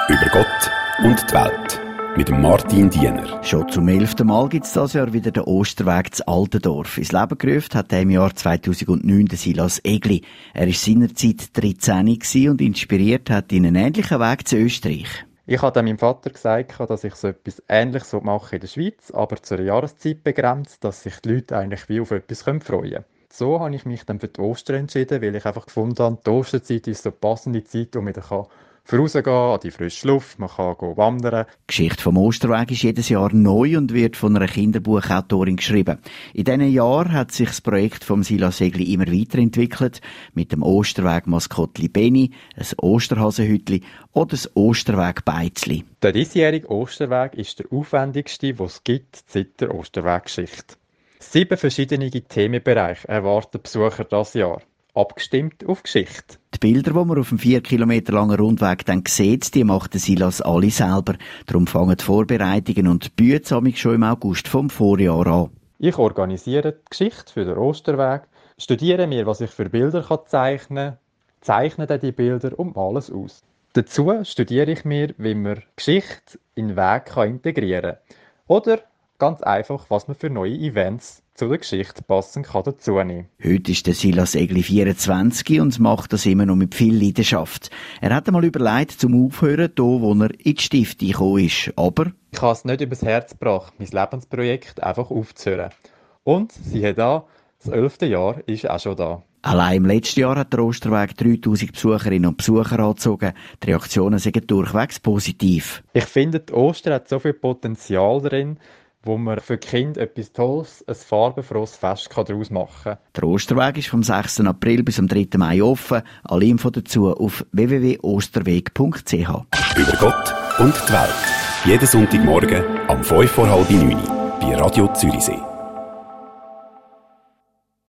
Über Gott und die Welt mit dem Martin Diener. Schon zum 11. Mal gibt es dieses Jahr wieder den Osterweg zu Altendorf. Ins Leben gerufen hat er im Jahr 2009 den Silas Egli. Er war seinerzeit 13 und inspiriert hat ihn einen ähnlichen Weg zu Österreich. Ich habe meinem Vater gesagt, dass ich so etwas Ähnliches mache in der Schweiz, aber zur Jahreszeit begrenzt, dass sich die Leute eigentlich wie auf etwas freuen können. So habe ich mich dann für die Ostern entschieden, weil ich einfach gefunden habe, die Osterzeit ist so eine passende Zeit, wo man vorausgehen an die frische Luft, man kann wandern. Die Geschichte vom Osterweg ist jedes Jahr neu und wird von einer Kinderbuchautorin geschrieben. In diesen Jahren hat sich das Projekt vom Silas Egli immer weiterentwickelt, mit dem Osterweg-Maskottli Benni, ein Osterhasenhütli oder das Osterweg-Beizli. Der diesjährige Osterweg ist der aufwendigste, den es gibt seit der Osterweggeschichte. 7 verschiedene Themenbereiche erwarten Besucher dieses Jahr, abgestimmt auf Geschichte. Die Bilder, die man auf dem 4 Kilometer langen Rundweg dann sieht, die macht Silas alle selber. Darum fangen die Vorbereitungen und die Bühne schon im August vom Vorjahr an. Ich organisiere die Geschichte für den Osterweg, studiere mir, was ich für Bilder zeichnen kann, zeichne dann die Bilder und male es aus. Dazu studiere ich mir, wie man Geschichte in den Weg integrieren kann. Oder ganz einfach, was man für neue Events zu der Geschichte passend dazu nehmen kann. Heute ist der Silas Egli 24 und macht das immer noch mit viel Leidenschaft. Er hat einmal überlegt, zum Aufhören, hier, wo er in die Stifte gekommen ist. Aber ich habe es nicht übers Herz gebracht, mein Lebensprojekt einfach aufzuhören. Und siehe da, das 11. Jahr ist auch schon da. Allein im letzten Jahr hat der Osterweg 3000 Besucherinnen und Besucher angezogen. Die Reaktionen sind durchwegs positiv. Ich finde, die Ostern hat so viel Potenzial drin, wo man für die Kinder etwas Tolles, ein farbenfrohes Fest daraus machen kann. Der Osterweg ist vom 6. April bis am 3. Mai offen. Alle Info dazu auf www.osterweg.ch. Über Gott und die Welt. Jeden Sonntagmorgen am 5:30 bei Radio Zürichsee.